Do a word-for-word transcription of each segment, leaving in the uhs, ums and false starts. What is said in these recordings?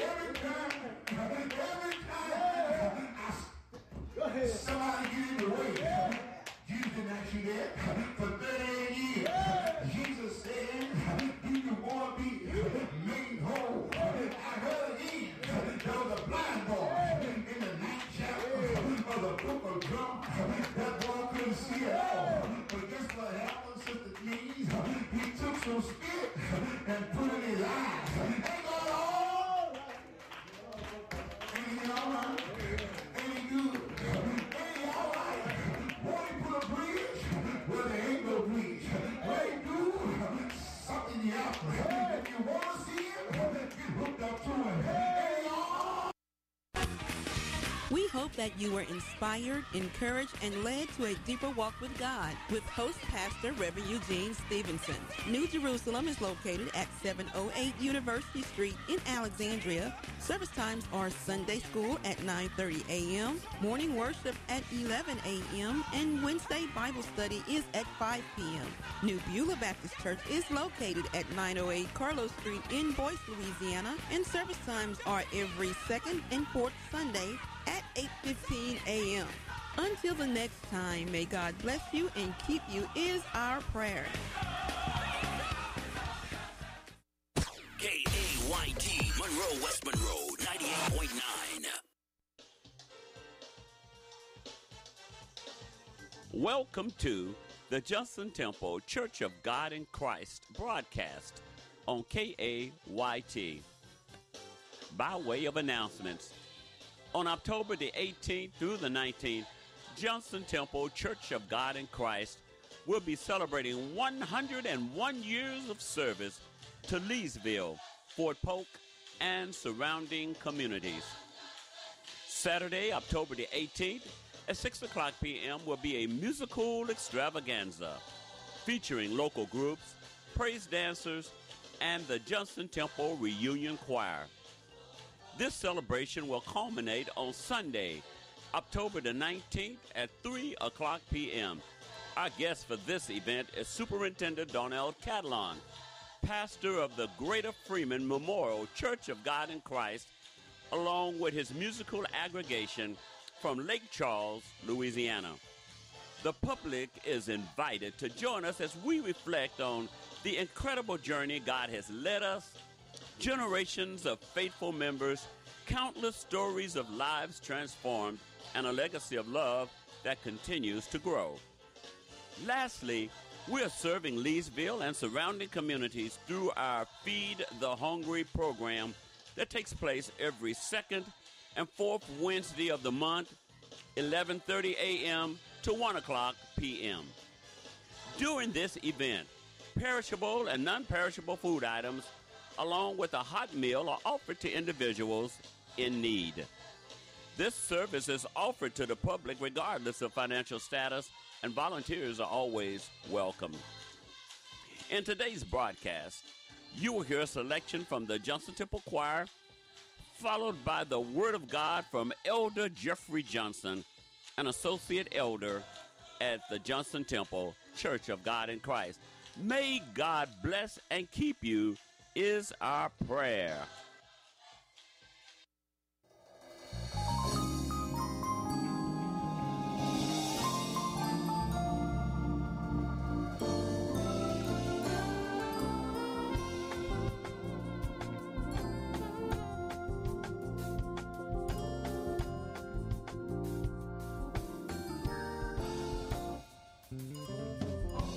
every time, every time I, somebody get in the way, Jesus didn't ask you that for thirty-eight years. Jesus said, do you want to be made whole? I heard again, there was a blind boy in the ninth chapter of the book of John. That boy couldn't see at all. But guess what happened, Sister Keys? He took some spit and put it in his eyes. Ain't going all right. Ain't he all right? Ain't he good? Ain't he all right? Won't he put a bridge where there ain't no bridge? Where he do something in the opera. If you want to see him, get hooked up to him. Ain't he all right? We hope that you were inspired, encouraged, and led to a deeper walk with God with host pastor Reverend Eugene Stevenson. New Jerusalem is located at seven oh eight University Street in Alexandria. Service times are Sunday school at nine thirty a.m., morning worship at eleven a.m., and Wednesday Bible study is at five p.m. New Beulah Baptist Church is located at nine oh eight Carlos Street in Boyce, Louisiana, and service times are every second and fourth Sunday at eight fifteen a.m. Until the next time, may God bless you and keep you is our prayer. K A Y T, Monroe, West Monroe, ninety-eight point nine. Welcome to the Johnson Temple Church of God in Christ broadcast on K A Y T. By way of announcements, on October the eighteenth through the nineteenth, Johnson Temple Church of God in Christ will be celebrating one hundred one years of service to Leesville, Fort Polk, and surrounding communities. Saturday, October the eighteenth, at six o'clock p.m. will be a musical extravaganza featuring local groups, praise dancers, and the Johnson Temple Reunion Choir. This celebration will culminate on Sunday, October the nineteenth at three o'clock p.m. Our guest for this event is Superintendent Donnell Catalon, pastor of the Greater Freeman Memorial Church of God in Christ, along with his musical aggregation from Lake Charles, Louisiana. The public is invited to join us as we reflect on the incredible journey God has led us, generations of faithful members, countless stories of lives transformed, and a legacy of love that continues to grow. Lastly, we are serving Leesville and surrounding communities through our Feed the Hungry program that takes place every second and fourth Wednesday of the month, eleven thirty a.m. to one o'clock p.m. During this event, perishable and non-perishable food items along with a hot meal are offered to individuals in need. This service is offered to the public regardless of financial status, and volunteers are always welcome. In today's broadcast, you will hear a selection from the Johnson Temple Choir, followed by the Word of God from Elder Jeffrey Johnson, an associate elder at the Johnson Temple Church of God in Christ. May God bless and keep you is our prayer.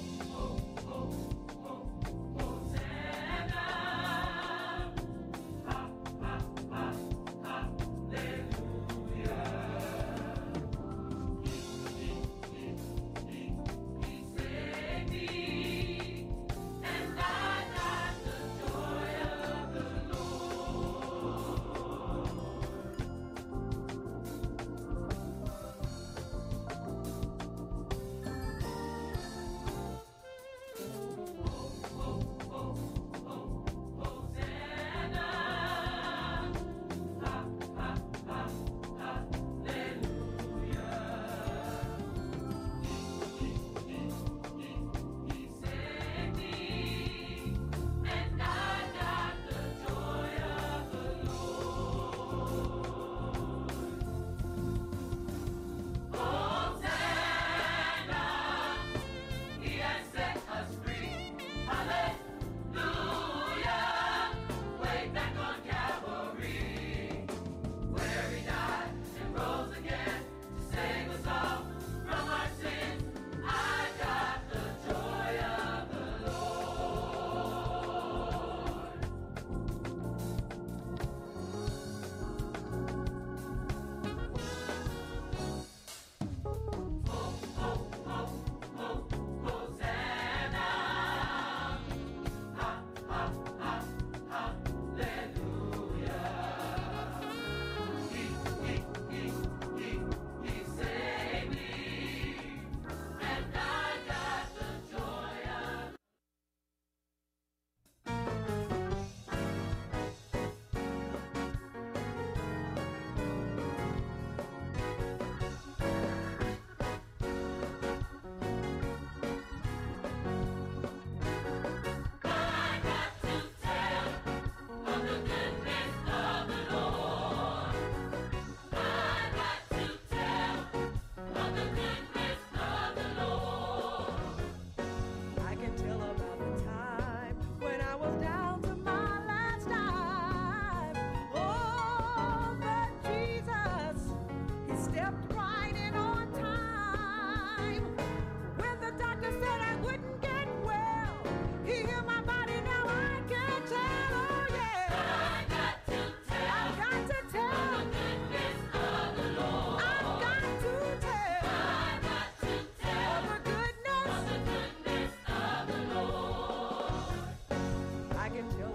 Hosanna,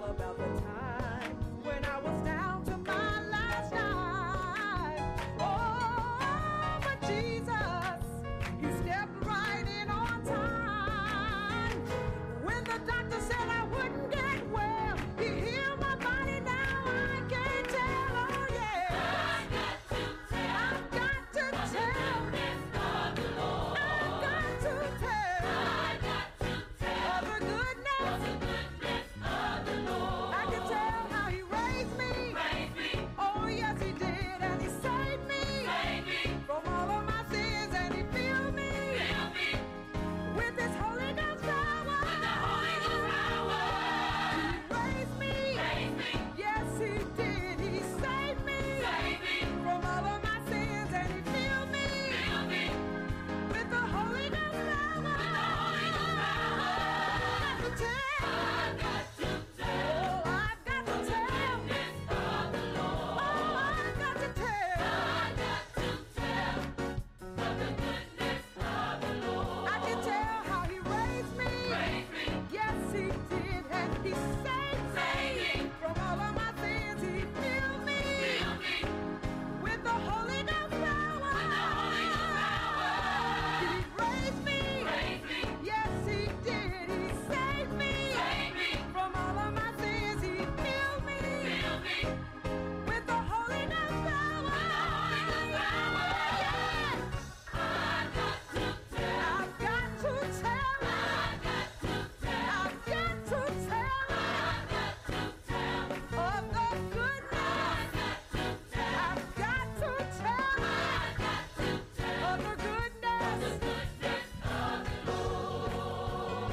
about the time when I was down to my last dime. Oh, but Jesus, He stepped right in on time. When the doctor said I wouldn't get well, He healed my body. Now I can tell, oh yeah. I've got to tell. I've got to tell. I've got to tell. I've got to tell. Of the goodness. Of the goodness of the Lord. I can tell how He raised me. Raised me. Oh yes He did, and He saved me. Saved me. From all of my sins, and He filled me. Filled me. With His Holy Ghost power. With the Holy Ghost power. He raised me. Raised me. Yes He did. He saved me. Saved me. From all of my sins, and He filled me. Filled me. With the Holy Ghost power. With the Holy Ghost power. I've got to tell. I've got to tell. Oh, I've got to tell. Of the Lord. Oh, I've got to tell. I've got to tell. Of the goodness of the Lord. I can tell how He raised me. Raised me. Yes He did, and He saved me. Saved me. From all of my sins, He filled me. Filled me. With the Holy Ghost power. With the Holy Ghost power. He raised me. Raised me. Yes He did. He saved me. Saved me. From all of my sins, He filled me. Filled me. With the Holy Ghost power. With the Holy Ghost power. Yes. I've got to tell. I've got to tell. I've got to tell. I've got to tell. I've got to tell. Of the goodness. I've got to tell. I've got to tell. Of the goodness. Of the goodness of the Lord.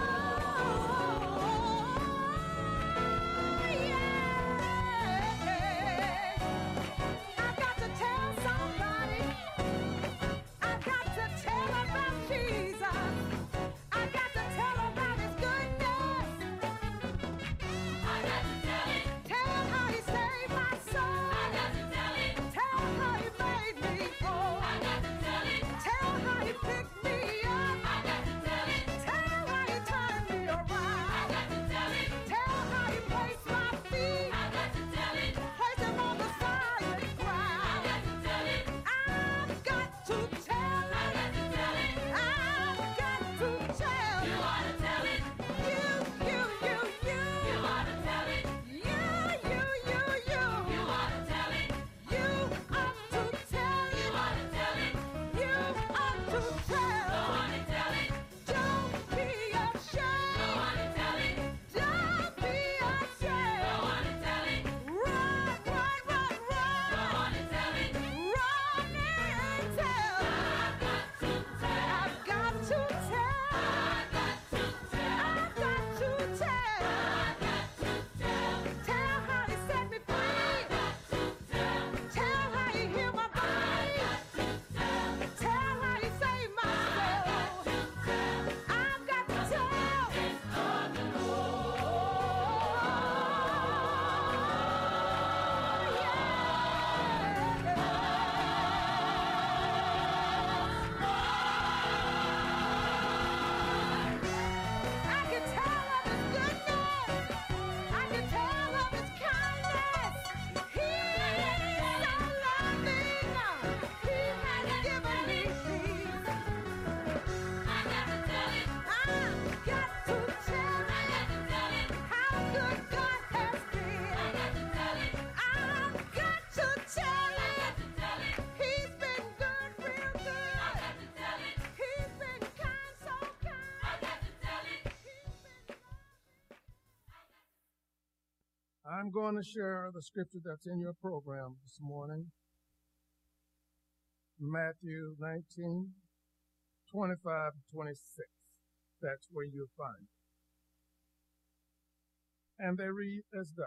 Oh, yeah. I've got to tell somebody. I've got to tell about Jesus. I've got to tell about His goodness. I got to tell it. Tell how He saved my soul. I got to tell it. Tell how He made me whole. I got to tell it. Tell how He picked me up. I got to tell it. Tell how He turned me around. I got to tell it. Tell how He placed my feet. I got to tell it. Placed them on the solid ground. I got to tell it. I've got to tell. I got to tell it. I've got to tell. You ought to tell it. You, you, you, you. You ought to tell it. You, you, you, you. You ought to tell it. You ought to tell it. You ought to tell it. You ought to tell. Go on and tell it. Don't be ashamed. Go on and tell it. Don't be ashamed. Go on and tell it. Run, run, run, run. Go on and tell it. Run and tell. I've got to tell. I've got to tell. I've got to tell. I've got to tell. I've got to tell. Tell how He set me free. I've got to tell. Tell how He healed my body. I've got to tell. Tell how He saved my soul. I've got to tell. Of the I can tell of His goodness. I can tell of His kindness. He is so loving. He has given me peace. I got to tell it. I've got to tell. I got to tell it. How good God has been. I got to tell it. I've got to tell it. I got to tell it. He's been good, real good. I got to tell it. He's been kind, so kind. I got to tell it. He's been I'm going to share the scripture that's in your program this morning. Matthew nineteen, twenty-five to twenty-six. That's where you'll find it. And they read as thus.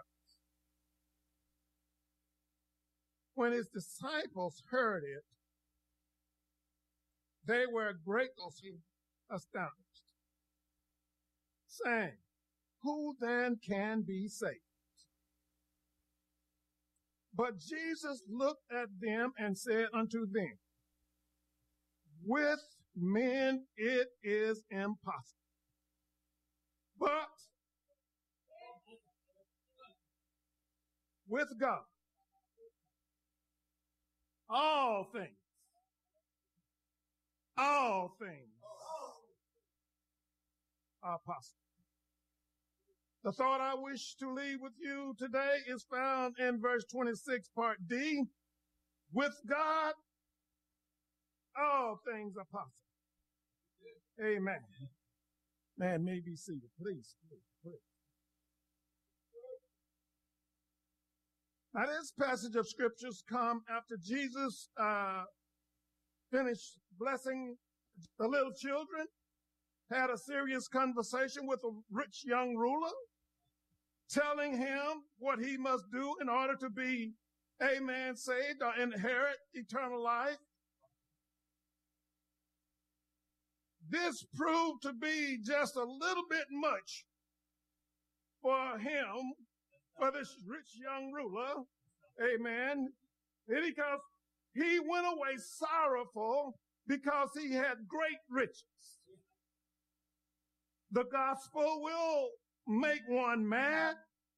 When His disciples heard it, they were greatly astonished, saying, Who then can be saved? But Jesus looked at them and said unto them, With men it is impossible, but with God, all things, all things are possible. The thought I wish to leave with you today is found in verse twenty-six, part D. With God, all things are possible. Amen. Man, may be seated. Please, please, please. Now, this passage of scriptures come after Jesus uh, finished blessing the little children, had a serious conversation with a rich young ruler, telling him what he must do in order to be, amen, saved or inherit eternal life. This proved to be just a little bit much for him, for this rich young ruler, amen, because he went away sorrowful because he had great riches. The gospel will make one mad,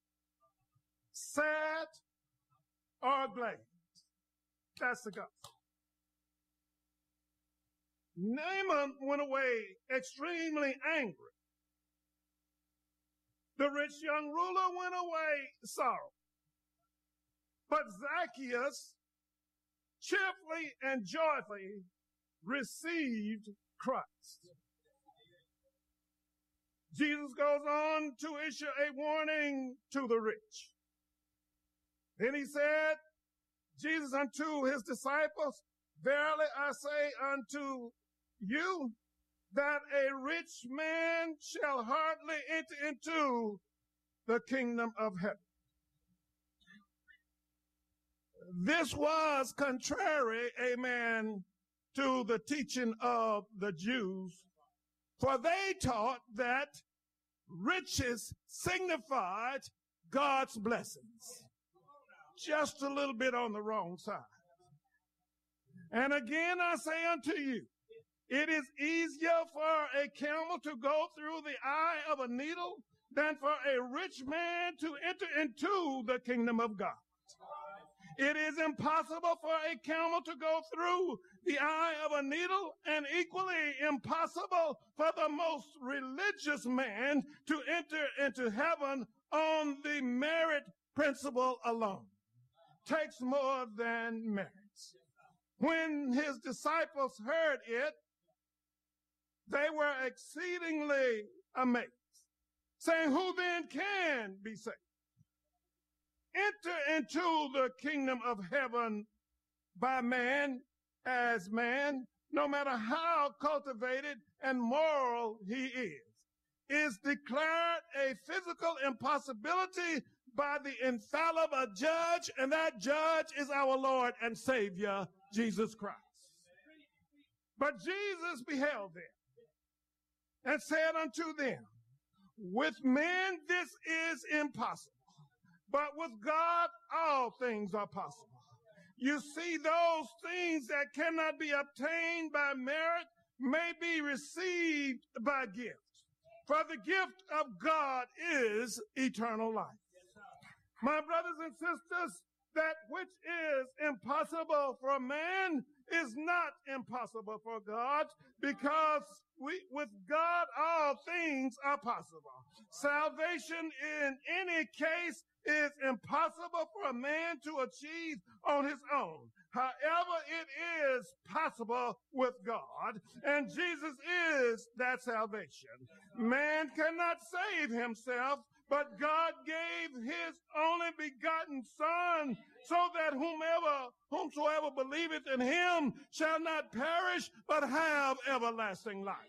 sad, or glad. That's the gospel. Naaman went away extremely angry. The rich young ruler went away sorrowful. But Zacchaeus cheerfully and joyfully received Christ. Jesus goes on to issue a warning to the rich. Then he said, Jesus unto his disciples, verily I say unto you, that a rich man shall hardly enter into the kingdom of heaven. This was contrary, amen, to the teaching of the Jews, for they taught that riches signified God's blessings. Just a little bit on the wrong side. And again I say unto you, it is easier for a camel to go through the eye of a needle than for a rich man to enter into the kingdom of God. It is impossible for a camel to go through the eye of a needle, and equally impossible for the most religious man to enter into heaven on the merit principle alone. Takes more than merits. When his disciples heard it, they were exceedingly amazed, saying, who then can be saved? Enter into the kingdom of heaven by man as man, no matter how cultivated and moral he is, is declared a physical impossibility by the infallible judge, and that judge is our Lord and Savior, Jesus Christ. But Jesus beheld them and said unto them, with men this is impossible, but with God all things are possible. You see, those things that cannot be obtained by merit may be received by gift. For the gift of God is eternal life. My brothers and sisters, that which is impossible for man is not impossible for God, because we, with God, all things are possible. Salvation in any case is impossible for a man to achieve on his own. However, it is possible with God, and Jesus is that salvation. Man cannot save himself, but God gave his only begotten Son, so that whomever, whomsoever believeth in him shall not perish, but have everlasting life.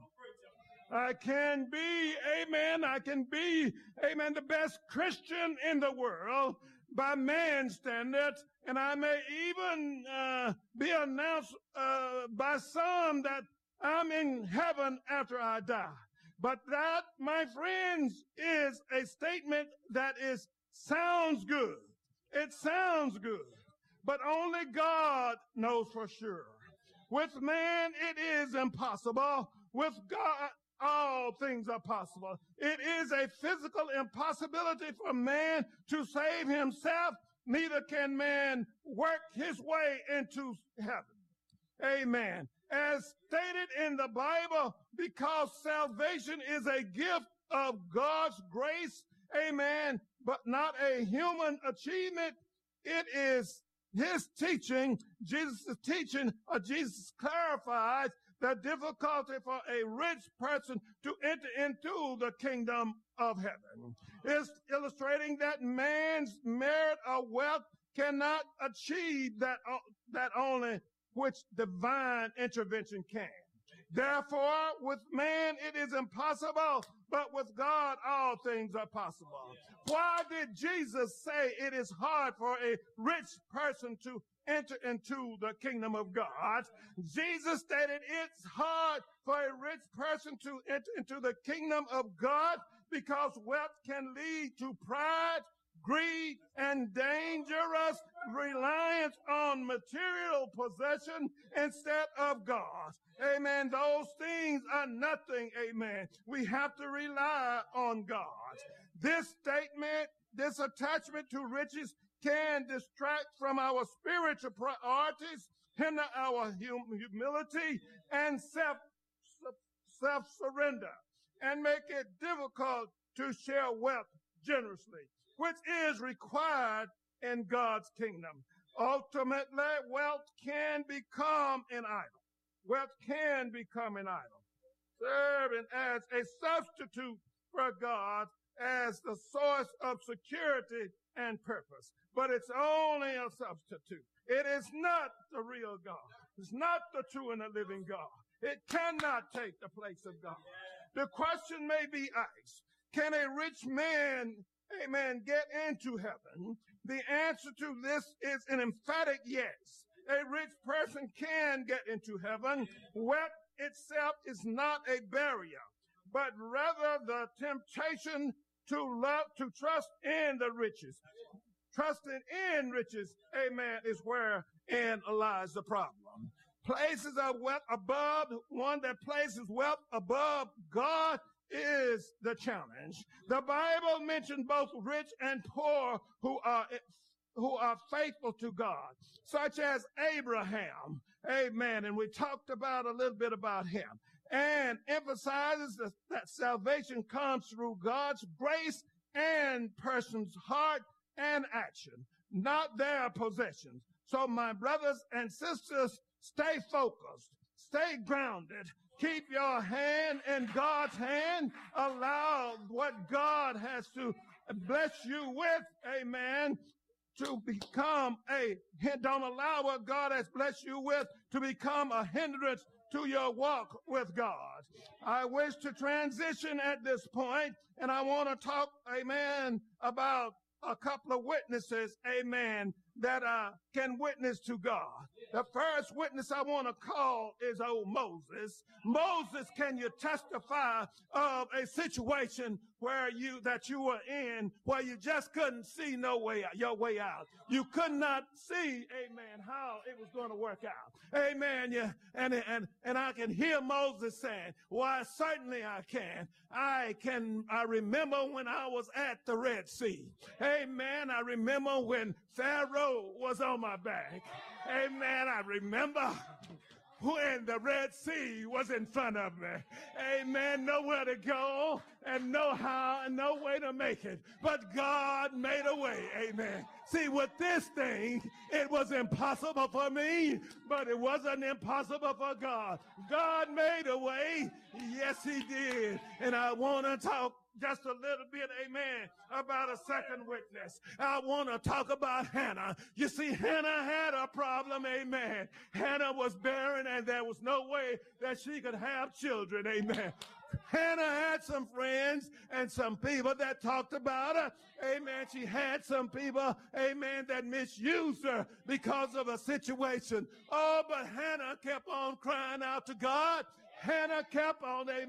I can be, amen, I can be, amen, the best Christian in the world by man's standards, and I may even uh, be announced uh, by some that I'm in heaven after I die. But that, my friends, is a statement that is sounds good. It sounds good, but only God knows for sure. With man, it is impossible. With God, all things are possible. It is a physical impossibility for man to save himself. Neither can man work his way into heaven. Amen. As stated in the Bible, because salvation is a gift of God's grace, amen, but not a human achievement, it is his teaching, Jesus' teaching, or Jesus clarifies the difficulty for a rich person to enter into the kingdom of heaven. It's illustrating that man's merit or wealth cannot achieve that, uh, that only which divine intervention can. Therefore, with man it is impossible, but with God all things are possible. Why did Jesus say it is hard for a rich person to enter into the kingdom of God? Jesus stated it's hard for a rich person to enter into the kingdom of God because wealth can lead to pride, greed, and dangerous reliance on material possession instead of God. Amen. Those things are nothing. Amen. We have to rely on God. This statement, this attachment to riches can distract from our spiritual priorities, hinder our hum- humility and self, self-surrender, and make it difficult to share wealth generously, which is required in God's kingdom. Ultimately, wealth can become an idol. Wealth can become an idol, serving as a substitute for God as the source of security and purpose. But it's only a substitute. It is not the real God. It's not the true and the living God. It cannot take the place of God. The question may be asked, can a rich man, amen, get into heaven? The answer to this is an emphatic yes. A rich person can get into heaven. Wealth itself is not a barrier, but rather the temptation to love, to trust in the riches. Trusting in riches, amen, is where and lies the problem. Places of wealth above, one that places wealth above God is the challenge. The Bible mentioned both rich and poor who are who are faithful to God, such as Abraham. Amen. And we talked about a little bit about him, and emphasizes that, that salvation comes through God's grace and person's heart and action, not their possessions. So my brothers and sisters, stay focused, stay grounded, keep your hand in God's hand, allow what God has to bless you with, amen, to become a, don't allow what God has blessed you with to become a hindrance to your walk with God. I wish to transition at this point, and I want to talk, amen, about a couple of witnesses, amen, that uh, can witness to God. The first witness I want to call is old Moses. Moses, can you testify of a situation where you, that you were in, where you just couldn't see no way out, your way out? You could not see, amen, how it was going to work out. Amen. Yeah, and, and, and I can hear Moses saying, why, certainly I can. I can, I remember when I was at the Red Sea. Amen. I remember when Pharaoh was on my back. Amen. I remember when the Red Sea was in front of me. Amen. Nowhere to go and no how and no way to make it. But God made a way. Amen. See, with this thing, it was impossible for me, but it wasn't impossible for God. God made a way. Yes, he did. And I want to talk just a little bit, amen, about a second witness. I want to talk about Hannah. You see, Hannah had a problem, amen. Hannah was barren and there was no way that she could have children, amen. Hannah had some friends and some people that talked about her. Amen. She had some people, amen, that misused her because of a situation. Oh, but Hannah kept on crying out to God. Hannah kept on, amen,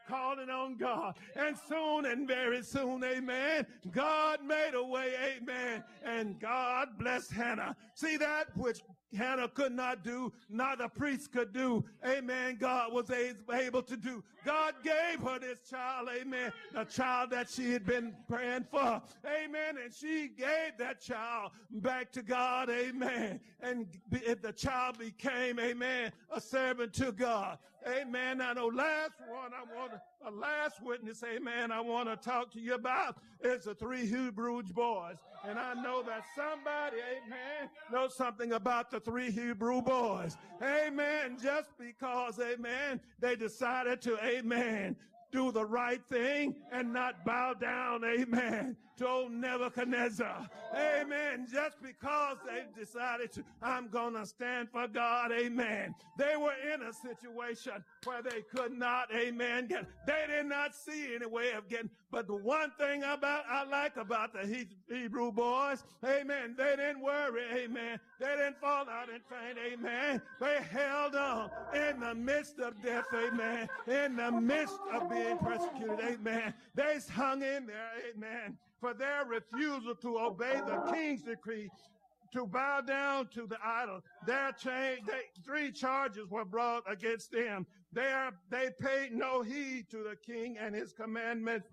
calling on God. And soon and very soon, amen, God made a way, amen, and God blessed Hannah. See, that which Hannah could not do, not a priest could do, amen, God was able to do. God gave her this child, amen, the child that she had been praying for, amen, and she gave that child back to God, amen, and if the child became, amen, a servant to God, amen. Now the last one I want to, a last witness, amen, I want to talk to you about is the three Hebrew boys, and I know that somebody, amen, knows something about the three Hebrew boys, amen, just because, amen, they decided to, amen, do the right thing and not bow down, amen, to old Nebuchadnezzar. Amen. Just because they decided to, I'm going to stand for God, amen. They were in a situation where they could not, amen, get, they did not see any way of getting, but the one thing about I like about the Hebrew boys, amen, they didn't worry, amen. They didn't fall out and faint, amen. They held on in the midst of death, amen, in the midst of being persecuted, amen. They hung in there, amen, for their refusal to obey the king's decree to bow down to the idol. Their change, they, three charges were brought against them. They, are, they paid no heed to the king and his commandments.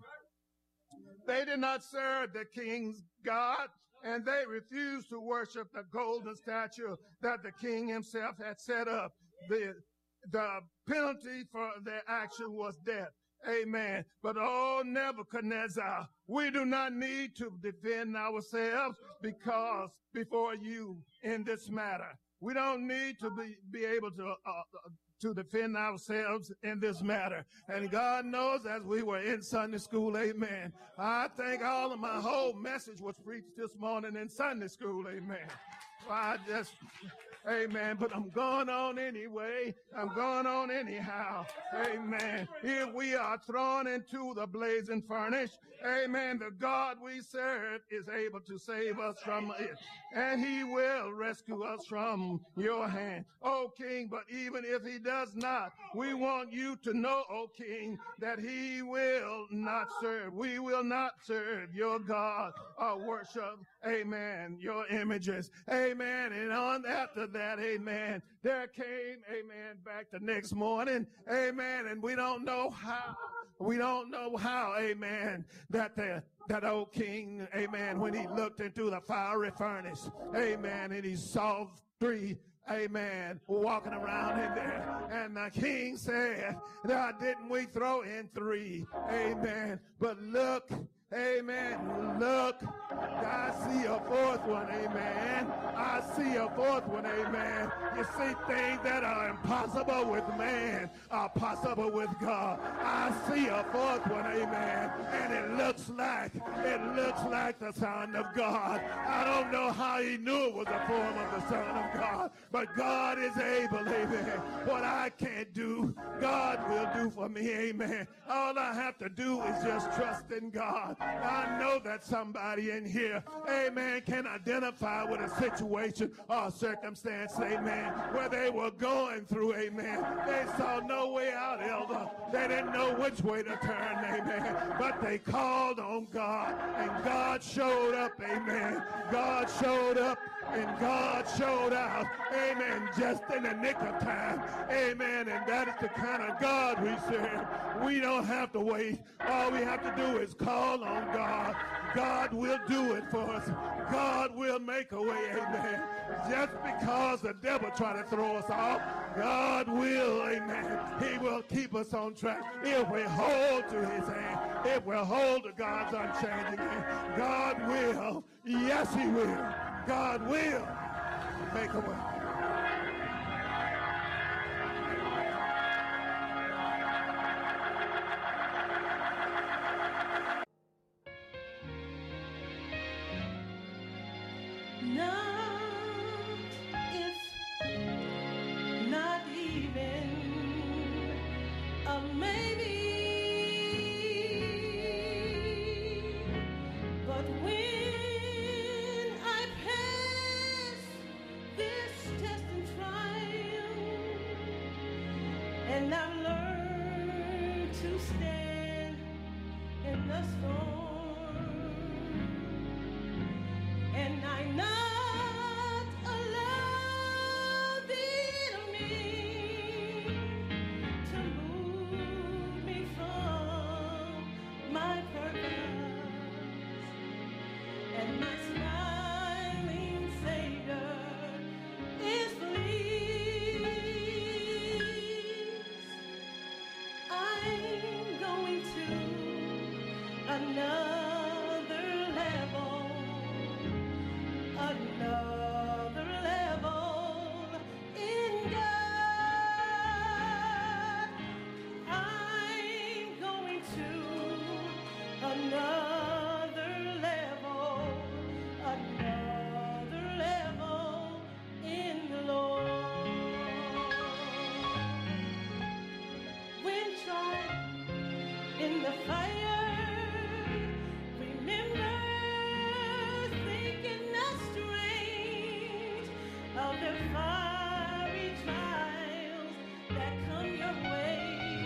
They did not serve the king's God, and they refused to worship the golden statue that the king himself had set up. The, the penalty for their action was death. Amen. But oh, Nebuchadnezzar, we do not need to defend ourselves because before you in this matter, we don't need to be, be able to, uh, to defend ourselves in this matter. And God knows as we were in Sunday school, amen. I think all of my whole message was preached this morning in Sunday school, amen. I just, amen, but I'm going on anyway. I'm going on anyhow. Amen. Here we are thrown into the blazing furnace. Amen. The God we serve is able to save us from it, and he will rescue us from your hand, O King. But even if he does not, we want you to know, O King, that he will not serve. We will not serve your God or worship, amen, your images. Amen. And on after that, amen, there came, amen, back the next morning, amen, and we don't know how, we don't know how, amen, that the, that old king, amen, when he looked into the fiery furnace, amen, and he saw three, amen, walking around in there, and the king said, now didn't we throw in three, amen, but look, amen, look, I see a fourth one, amen. I see a fourth one, amen. You see, things that are impossible with man are possible with God. I see a fourth one, amen. And it looks like, it looks like the Son of God. I don't know how he knew it was a form of the Son of God, but God is able, amen. What I can't do, God will do for me, amen. All I have to do is just trust in God. I know that somebody in here, amen, can identify with a situation or a circumstance, amen, where they were going through, amen. They saw no way out, elder. They didn't know which way to turn, amen. But they called on God, and God showed up, amen. God showed up, and God showed out, amen, just in the nick of time, amen. And that is the kind of God we serve. We don't have to wait. All we have to do is call on God. God will do it for us. God will make a way, amen. Just because the devil try to throw us off, God will, amen. He will keep us on track if we hold to his hand, if we hold to God's unchanging hand. God will, yes, he will. God will make a way. Not if, not even a maybe, but when I pass this test and trial, and I've learned to stand in the storm, and I not allow the enemy to move me from my purpose, and my smiling Savior is pleased. I'm going to another level, another level in God. I'm going to another level, another level in the Lord. When tried in the fire, remember thinking not strange of the fiery trials that come your way.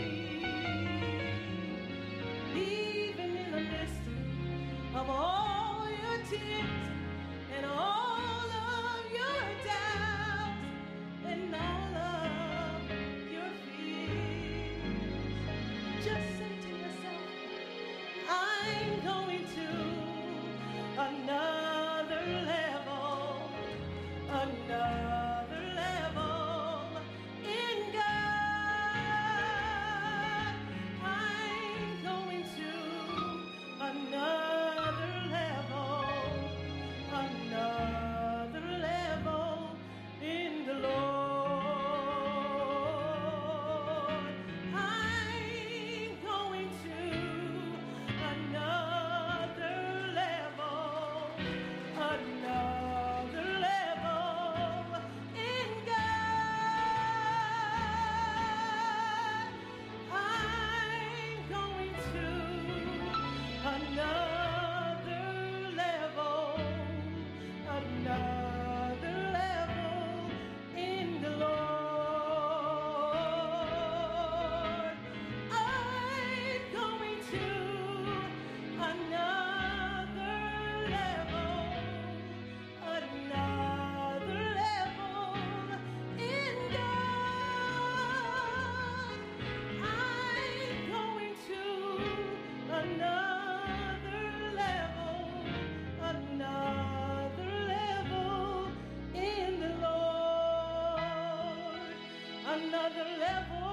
Even in the midst of all your tears and all of your doubts and all of your fears, just say to yourself, I'm going to another level, another level in God. I'm going to another level, another level in the Lord. I'm going to another level, another level in God. I'm going to another level, another level in the Lord. I'm going to another level, another level in God. I'm going to another level, another level in the Lord, another level